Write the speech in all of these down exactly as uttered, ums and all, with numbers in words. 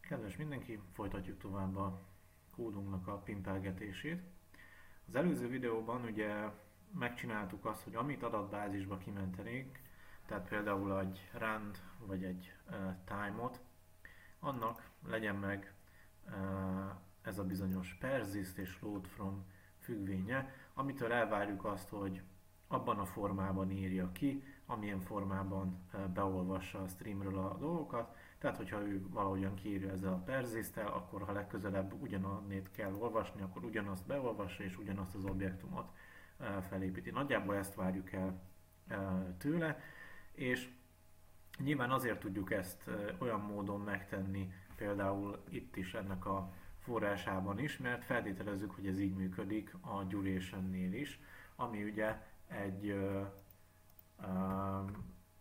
Kedves mindenki, folytatjuk tovább a kódunknak a pimpelgetését. Az előző videóban ugye megcsináltuk azt, hogy amit adatbázisba kimentenénk, tehát például egy rand vagy egy uh, time-ot, annak legyen meg uh, ez a bizonyos persist és load from függvénye, amitől elvárjuk azt, hogy abban a formában írja ki, amilyen formában uh, beolvassa a streamről a dolgokat. Tehát, hogyha ő valahogyan kiírja ezzel a persist-tel, akkor ha legközelebb ugyanannét kell olvasni, akkor ugyanazt beolvassa és ugyanazt az objektumot felépíti. Nagyjából ezt várjuk el tőle, és nyilván azért tudjuk ezt olyan módon megtenni, például itt is ennek a forrásában is, mert feltételezzük, hogy ez így működik a duration-nél is, ami ugye egy uh, uh,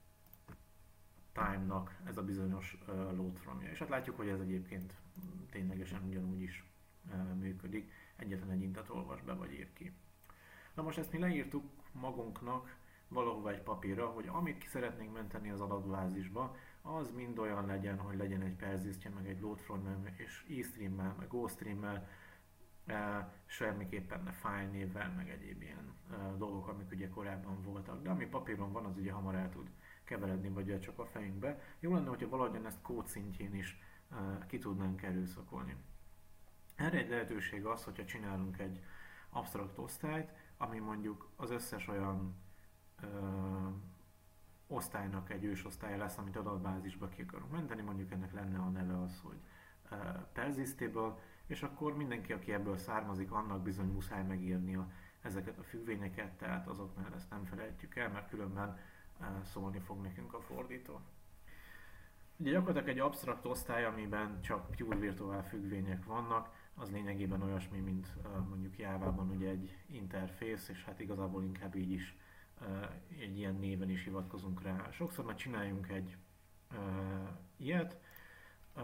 time-nak ez a bizonyos uh, load from-ja. És hát látjuk, hogy ez egyébként ténylegesen ugyanúgy is uh, működik, egyetlen egy intet olvas be vagy ír ki. Na most ezt mi leírtuk magunknak valahova egy papírra, hogy amit ki szeretnénk menteni az adatbázisba, az mind olyan legyen, hogy legyen egy persistje, meg egy load from, és eStream-mel, meg GoStream-mel, uh, semmiképpen ne file névvel, meg egyéb ilyen uh, dolgok, amik ugye korábban voltak. De ami papíron van, az ugye hamar el tud keveredni, vagy csak a fejünkbe. Jó lenne, hogyha valahogyan ezt kód szintjén is uh, ki tudnánk erőszakolni. Erre egy lehetőség az, hogyha csinálunk egy absztrakt osztályt, ami mondjuk az összes olyan ö, osztálynak egy ősosztálya lesz, amit adatbázisba ki akarunk menteni, mondjuk ennek lenne a neve az, hogy ö, persistable, és akkor mindenki, aki ebből származik, annak bizony muszáj megírnia ezeket a függvényeket, tehát azoknál ezt nem felejtjük el, mert különben ö, szólni fog nekünk a fordító. Ugye gyakorlatilag egy absztrakt osztály, amiben csak pure virtuál függvények vannak, az lényegében olyasmi, mint uh, mondjuk Jávában ugye egy interfész, és hát igazából inkább így is uh, egy ilyen néven is hivatkozunk rá. Sokszor már csináljunk egy uh, ilyet. Uh,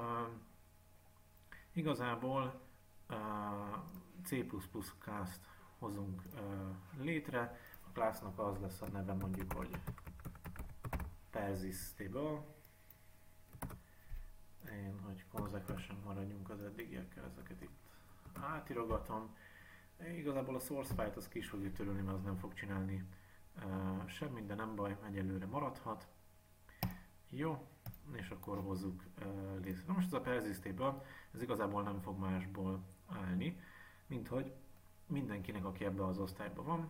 igazából uh, C plus plus class-t hozunk uh, létre. A classnak az lesz a neve mondjuk, hogy persistable. Én, hogy konzekvensen maradjunk az eddigiekkel, ezeket itt átirogatom. Igazából a source file-t az ki is fogjuk törölni, mert az nem fog csinálni uh, semmit, de nem baj, egyelőre maradhat. Jó, és akkor hozzuk uh, létre. Na most ez a persistable, ez igazából nem fog másból állni, mint hogy mindenkinek, aki ebbe az osztályban van,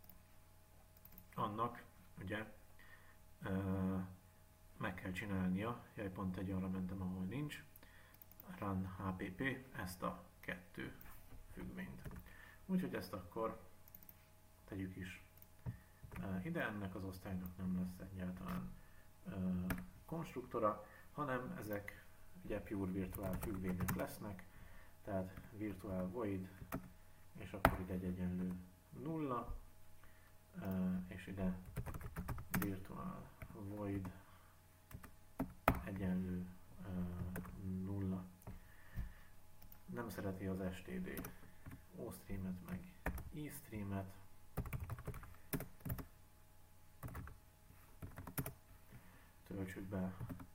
annak ugye uh, meg kell csinálnia, jaj, pont egy arra mentem, ahol nincs, run hpp, ezt a kettő függvényt. Úgyhogy ezt akkor tegyük is uh, ide, ennek az osztálynak nem lesz egyáltalán uh, konstruktora, hanem ezek ugye pure virtuál függvények lesznek, tehát virtual void, és akkor ide egy egyenlő nulla, uh, és ide virtual void egyenlő uh, nulla. Nem szereti az es té dé OStream-et meg eStream-et. Töltsük be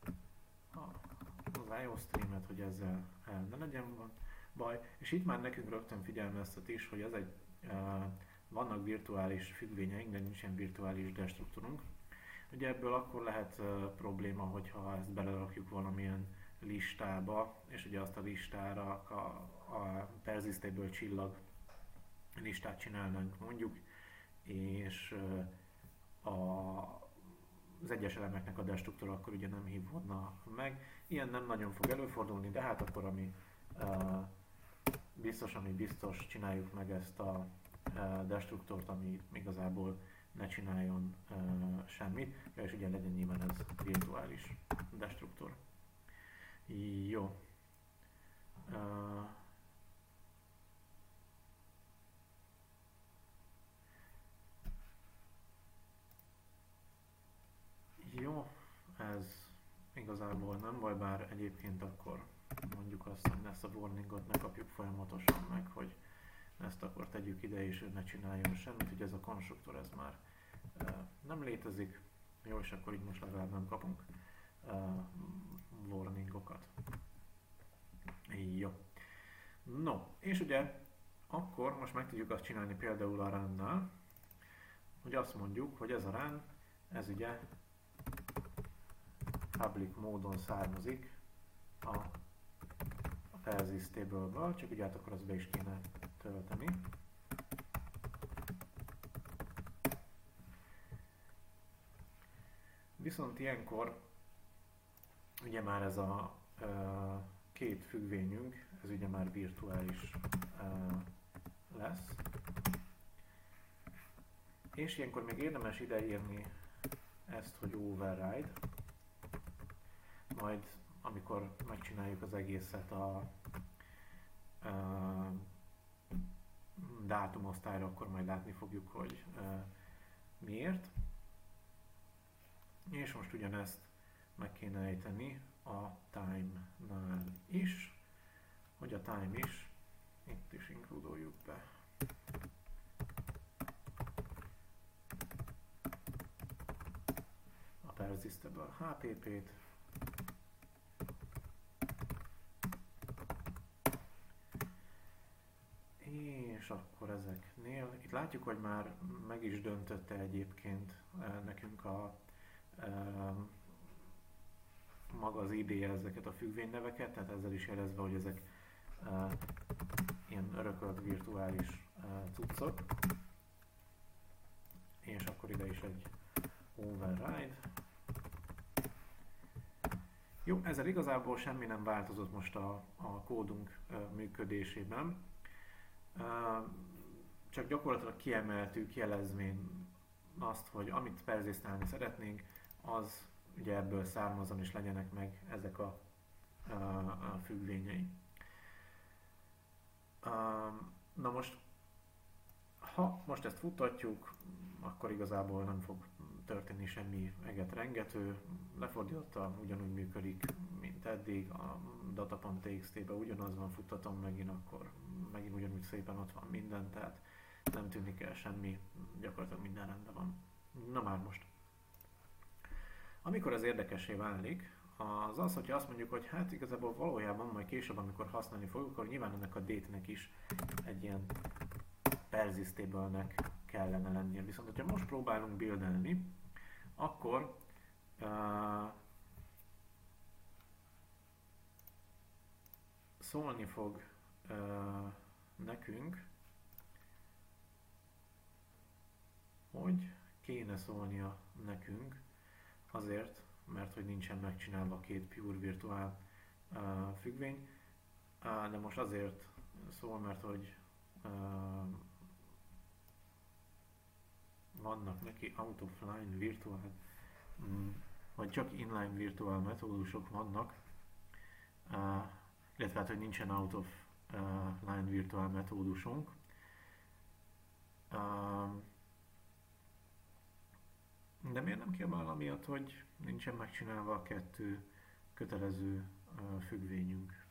az iOStream-et, hogy ezzel el ne legyen baj. És itt már nekünk rögtön figyelmeztet is, hogy ez egy, uh, vannak virtuális függvényeink, de nincsen virtuális destruktorunk. Ugye ebből akkor lehet uh, probléma, hogyha ezt belerakjuk valamilyen listába, és ugye azt a listára a, a persistable csillag listát csinálnánk mondjuk, és uh, a, az egyes elemeknek a destruktora akkor ugye nem hívódna meg. Ilyen nem nagyon fog előfordulni, de hát akkor ami uh, biztos, ami biztos, csináljuk meg ezt a uh, destruktort, ami igazából ne csináljon uh, semmit, és ugye legyen nyilván ez virtuális destruktor. Jó. Uh, jó, ez igazából nem baj, bár egyébként akkor mondjuk azt, hogy ezt a warningot ne kapjuk folyamatosan meg, hogy ezt akkor tegyük ide és ne csináljon semmit, hogy ez a konstruktor ez már uh, nem létezik. Jó, és akkor így most legalább nem kapunk uh, warningokat. Jó. No, és ugye akkor most meg tudjuk azt csinálni például a runnál, hogy azt mondjuk, hogy ez a run, ez ugye public módon származik a, a persistable-ből, csak ugye hát akkor azt be is kéne tölteni. Viszont ilyenkor ugye már ez a uh, két függvényünk, ez ugye már virtuális uh, lesz. És ilyenkor még érdemes ideírni ezt, hogy override. Majd amikor megcsináljuk az egészet a uh, dátumosztályra, akkor majd látni fogjuk, hogy uh, miért. És most ugyanezt meg kéne ejteni a time-nál is, hogy a time is itt is inkludoljuk be. A persistable há pé pét. És akkor ezeknél, itt látjuk, hogy már meg is döntötte egyébként nekünk a maga az i dé e ezeket a függvényneveket, tehát ezzel is jelezve, hogy ezek uh, ilyen örökölt virtuális uh, cuccok. És akkor ide is egy override. Jó, ezzel igazából semmi nem változott most a, a kódunk uh, működésében. Uh, csak gyakorlatilag kiemeltük jelezvén azt, hogy amit perzisztálni szeretnénk, az ugye ebből származon és legyenek meg ezek a, a, a függvényei. Um, na most, ha most ezt futtatjuk, akkor igazából nem fog történni semmi eget-rengető. Lefordította ugyanúgy működik, mint eddig, a data.txt-be ugyanaz van, futtatom megint, akkor megint ugyanúgy szépen ott van minden, tehát nem tűnik el semmi, gyakorlatilag minden rendben van. Na már most. Amikor ez érdekessé válik, az az, hogyha azt mondjuk, hogy hát igazából valójában majd később, amikor használni fogjuk, akkor nyilván ennek a date-nek is egy ilyen persistable-nek kellene lennie. Viszont, hogyha most próbálunk buildelni, akkor uh, szólni fog uh, nekünk, hogy kéne szólnia nekünk, azért, mert hogy nincsen megcsinálva két pure virtuál uh, függvény, uh, de most azért szól, mert hogy uh, vannak neki out of line virtuál, um, vagy csak inline virtuál metódusok vannak, uh, illetve hát, hogy nincsen out of uh, line virtuál metódusunk. Uh, De miért nem kiabál amiatt, hogy nincsen megcsinálva a kettő kötelező uh, függvényünk?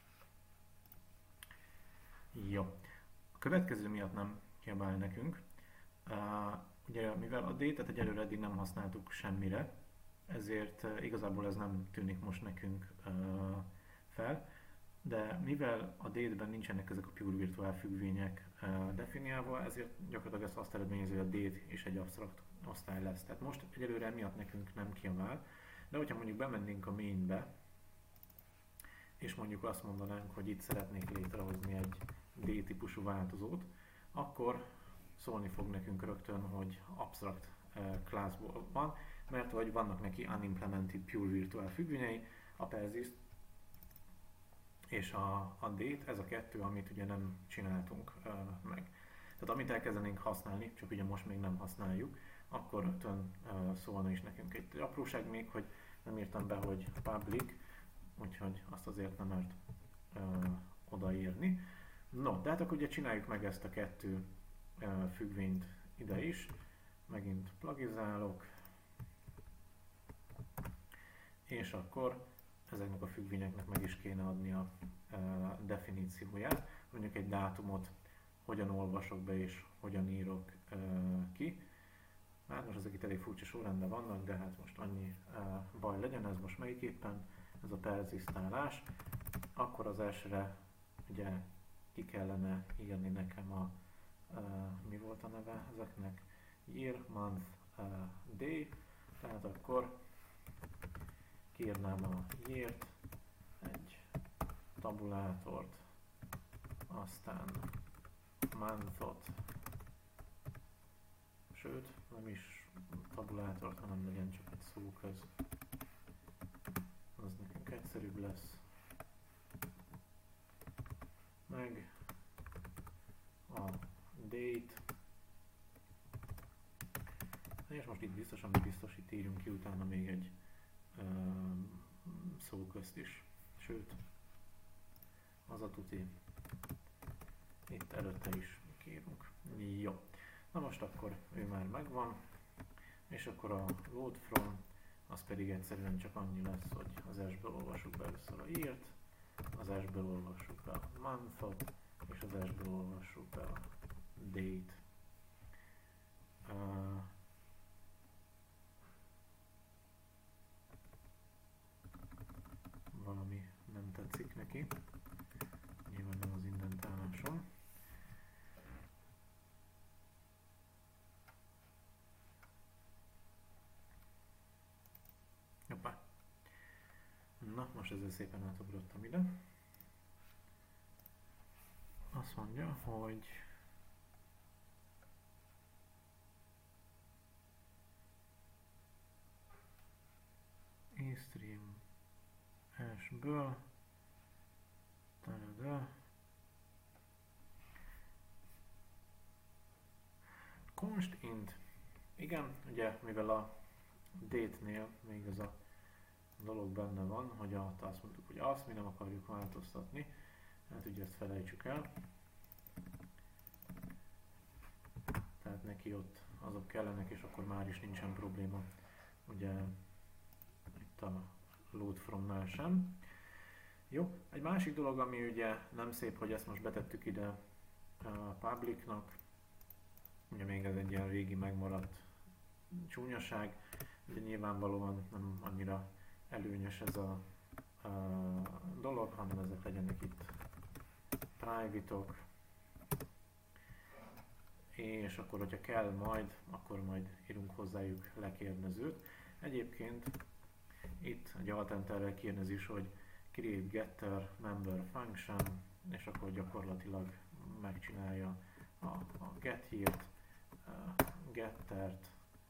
Jó. A következő miatt nem kiabál nekünk. Uh, ugye mivel a date-et egyelőre eddig nem használtuk semmire, ezért uh, igazából ez nem tűnik most nekünk uh, fel, de mivel a date-ben nincsenek ezek a pure virtuál függvények uh, definiálva, ezért gyakorlatilag ez azt eredményezi, hogy a date is egy absztrakt osztály lesz. Tehát most egyelőre emiatt nekünk nem kiabál, de hogyha mondjuk bemennénk a mainbe, és mondjuk azt mondanánk, hogy itt szeretnék létrehozni egy D-típusú változót, akkor szólni fog nekünk rögtön, hogy absztrakt uh, classból van, mert hogy vannak neki unimplemented pure virtual függvényei, a persist és a, a date, ez a kettő, amit ugye nem csináltunk uh, meg. Tehát amit elkezdenénk használni, csak ugye most még nem használjuk, akkor rögtön uh, szólna is nekünk egy apróság még, hogy nem írtam be, hogy public, úgyhogy azt azért nem mert uh, odaírni. No, de hát akkor ugye csináljuk meg ezt a kettő uh, függvényt ide is. Megint plugizálok. És akkor ezeknek a függvényeknek meg is kéne adni a uh, definícióját. Mondjuk egy dátumot hogyan olvasok be és hogyan írok uh, ki. Hát most ezek itt elég furcsa sorrendben vannak, de hát most annyi uh, baj legyen, ez most melyik éppen, ez a perzisztálás. Akkor az elsőre ugye ki kellene írni nekem a, uh, mi volt a neve ezeknek, year, month, uh, day, tehát akkor kiírnám a year-t, egy tabulátort, aztán monthot, sőt, nem is tabulátort, hanem legyen csak egy szóköz, az nekünk egyszerűbb lesz, meg a date, és most itt biztosan biztos itt írjunk ki utána még egy uh, szóközt is, sőt, az a tuti, itt előtte is kérünk. Jó, na most akkor ő már megvan, és akkor a load from, az pedig egyszerűen csak annyi lesz, hogy az S-ből olvassuk be először a year-t, az S-ből olvassuk be a monthot, és az S-ből olvassuk be a date. Uh, valami nem tetszik neki, nyilván nem az indentálásom. Hoppá. Na, most ezzel szépen átugrottam ide. Azt mondja, hogy eStream S-ből tarada, const int. Igen, ugye mivel a date-nél még ez a dolog benne van, hogy azt mondtuk, hogy azt mi nem akarjuk változtatni, hát ugye ezt felejtsük el. Tehát neki ott azok kellenek, és akkor már is nincsen probléma, ugye itt a load from-nál sem. Jó, egy másik dolog, ami ugye nem szép, hogy ezt most betettük ide a publicnak, ugye még ez egy ilyen régi megmaradt csúnyaság, ugye nyilvánvalóan nem annyira előnyös ez a, a dolog, hanem ezek legyenek itt private-ok, és akkor, hogyha kell majd, akkor majd írunk hozzájuk lekérdezőt. Egyébként itt egy altenterrel kérdezés, hogy create getter member function, és akkor gyakorlatilag megcsinálja a, a get here-t, uh, gettert,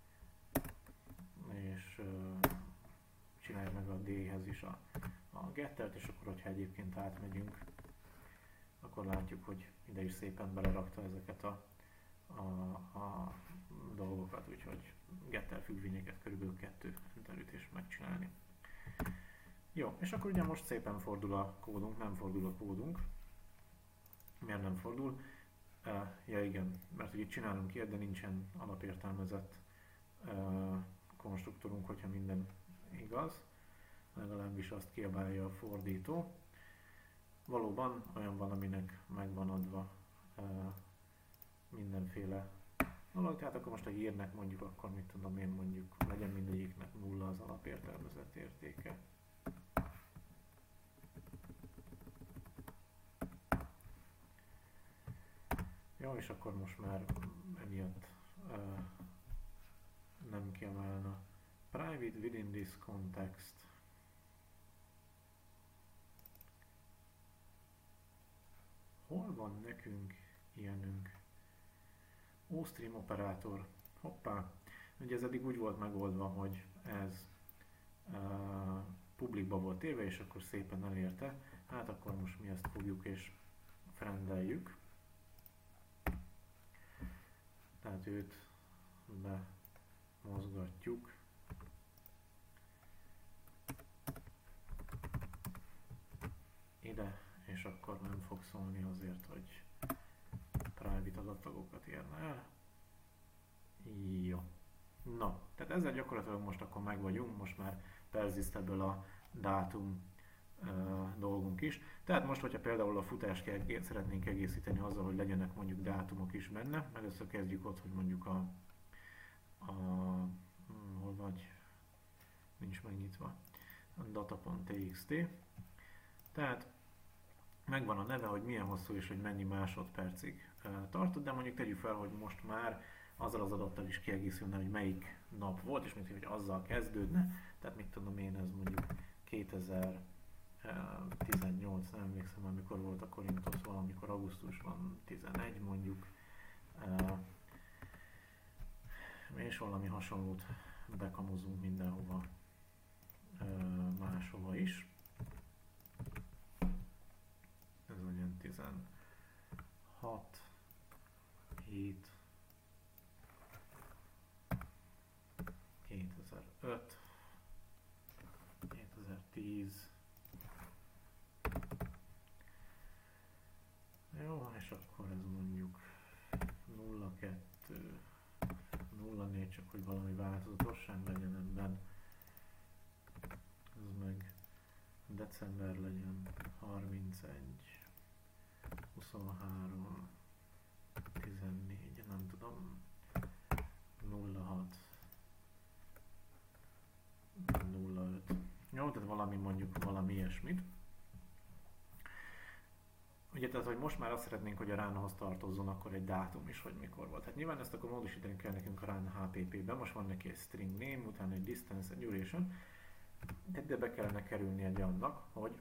és uh, csinálja meg a D-hez is a, a gettert, és akkor, hogyha egyébként átmegyünk, akkor látjuk, hogy ide is szépen belerakta ezeket a, a, a dolgokat, úgyhogy getter függvényeket körülbelül kettő enterütés megcsinálni. Jó, és akkor ugye most szépen fordul a kódunk, nem fordul a kódunk. Miért nem fordul? Uh, ja igen, mert hogy itt csinálunk ilyet, de nincsen alapértelmezett uh, konstruktorunk, hogyha minden igaz. Legalábbis azt kiabálja a fordító. Valóban olyan van, aminek meg van adva uh, mindenféle dolog, tehát akkor most a hírnek mondjuk, akkor mit tudom én, mondjuk legyen mindegyiknek nulla az alapértelmezett értéke. Jó, és akkor most már emiatt uh, nem kiabálna. Private within this context. Hol van nekünk ilyenünk? OStream operátor. Hoppá. Ugye ez eddig úgy volt megoldva, hogy ez uh, publikba volt téve, és akkor szépen elérte. Hát akkor most mi ezt fogjuk és friendeljük. Tehát őt bemozgatjuk. Ide, és akkor nem fog szólni azért, hogy private adattagokat érne el. Jó. Na, tehát ezzel gyakorlatilag most akkor meg vagyunk, most már persist ebből a dátum uh, dolgunk is. Tehát most, hogyha például a futást szeretnénk egészíteni azzal, hogy legyenek mondjuk dátumok is benne, először kezdjük ott, hogy mondjuk a, a hm, hol vagy, nincs megnyitva, a data.txt. Tehát megvan a neve, hogy milyen hosszú és hogy mennyi másodpercig tartott, de mondjuk tegyük fel, hogy most már azzal az adattal is kiegészülne, hogy melyik nap volt, és mint hogy azzal kezdődne, tehát mit tudom én, ez mondjuk kétezer-tizennyolc, nem emlékszem, amikor volt a Korintosz, valamikor augusztusban tizenegy mondjuk, és valami hasonlót bekamozunk mindenhova máshova is. Ez legyen tizenhat, hét, kétezer-öt, kétezer-tíz. Jó, és akkor ez mondjuk nulla kettő, nulla négy, csak hogy valami változatosság legyen ebben. Ez meg december legyen harmincegy, huszonhárom, tizennégy, nem tudom, nulla hat, nulla öt. Jó, tehát valami mondjuk valami ilyesmit. Ugye tehát, hogy most már azt szeretnénk, hogy a ránhoz tartozzon akkor egy dátum is, hogy mikor volt. Hát nyilván ezt akkor módosítani kell nekünk a rán há pé pé-ben. Most van neki egy string name, utána egy distance, egy duration. De be kellene kerülni egy annak, hogy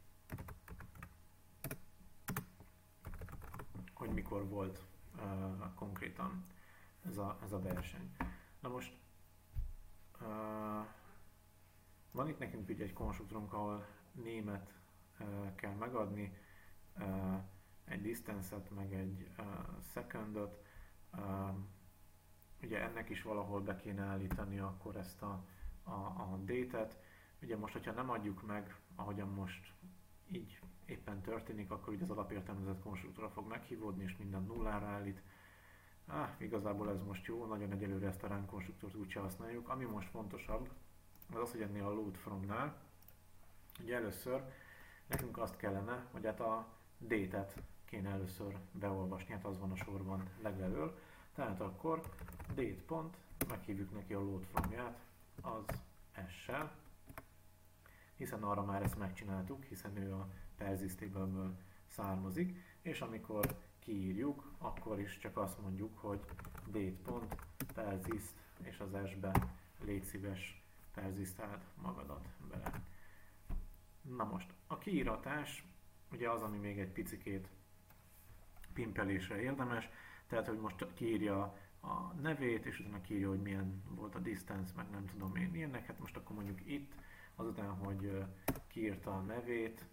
hogy mikor volt uh, konkrétan ez a, ez a verseny. Na most uh, van itt nekünk ugye egy konstruktorunk, ahol német uh, kell megadni, uh, egy distance-et, meg egy uh, secondot. Uh, ugye ennek is valahol be kéne állítani akkor ezt a, a, a date-et. Ugye most, hogyha nem adjuk meg, ahogyan most így éppen történik, akkor ugye az alapértelmezett konstruktora fog meghívódni, és minden nullára állít. Ah, igazából ez most jó, nagyon egyelőre ezt a rán konstruktort úgyse használjuk. Ami most fontosabb, az az, hogy ennél a load from-nál, ugye először nekünk azt kellene, hogy hát a date-et kéne először beolvasni, hát az van a sorban legelől. Tehát akkor date pont, meghívjuk neki a load from-ját, az S-sel, hiszen arra már ezt megcsináltuk, hiszen ő a persistable-ből származik, és amikor kiírjuk, akkor is csak azt mondjuk, hogy date.persist, és az S-be légy szíves, persisztáld magadat bele. Na most, a kiíratás ugye az, ami még egy picikét pimpelésre érdemes, tehát hogy most kiírja a nevét, és utána kiírja, hogy milyen volt a distance, meg nem tudom én ilyenek, hát most akkor mondjuk itt, azután, hogy kiírta a nevét,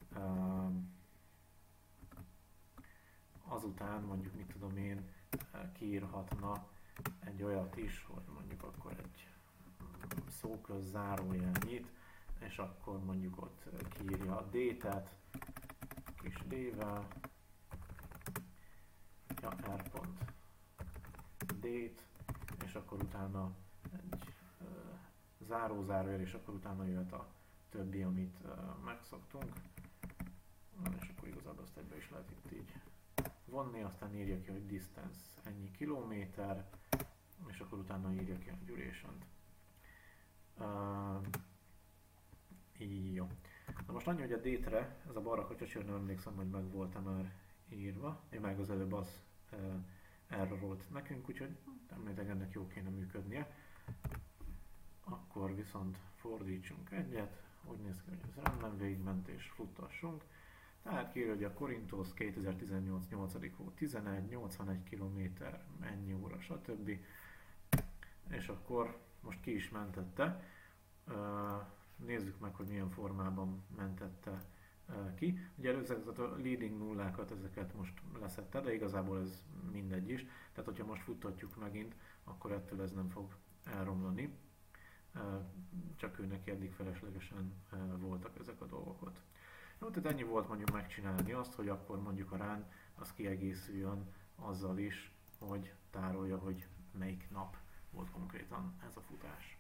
azután mondjuk, mit tudom én, kiírhatna egy olyat is, hogy mondjuk akkor egy szóköz zárójel nyit, és akkor mondjuk ott kiírja a date-et, kis d-vel, ja, r.date, és akkor utána egy záró zárójel, és akkor utána jöhet a többi, amit uh, megszoktunk. És akkor igazából azt egybe is lehet itt így vonni, aztán írja ki, hogy distance ennyi kilométer, és akkor utána írja ki a duration-t. Uh, jó. Na most annyi, hogy a date-re, ez a balra kacsacsőr, nem emlékszem, hogy meg volt-e már írva, én meg az előbb az uh, errorolt nekünk, úgyhogy remélhetőleg ennek jó kéne működnie. Akkor viszont fordítsunk egyet, úgy néz ki, hogy ez rendben végigment és futtassunk. Tehát kiírja, hogy a Korintosz kétezer-tizennyolc nyolcadik hó tizenegy, nyolcvanegy kilométer, ennyi óra, stb. És akkor most ki is mentette. Nézzük meg, hogy milyen formában mentette ki. Ugye először a leading nullákat, ezeket most leszette, de igazából ez mindegy is. Tehát, hogyha most futtatjuk megint, akkor ettől ez nem fog elromlani. Csak ő neki eddig feleslegesen voltak ezek a dolgok ott. Jó, tehát ennyi volt mondjuk megcsinálni azt, hogy akkor mondjuk a rán az kiegészüljön azzal is, hogy tárolja, hogy melyik nap volt konkrétan ez a futás.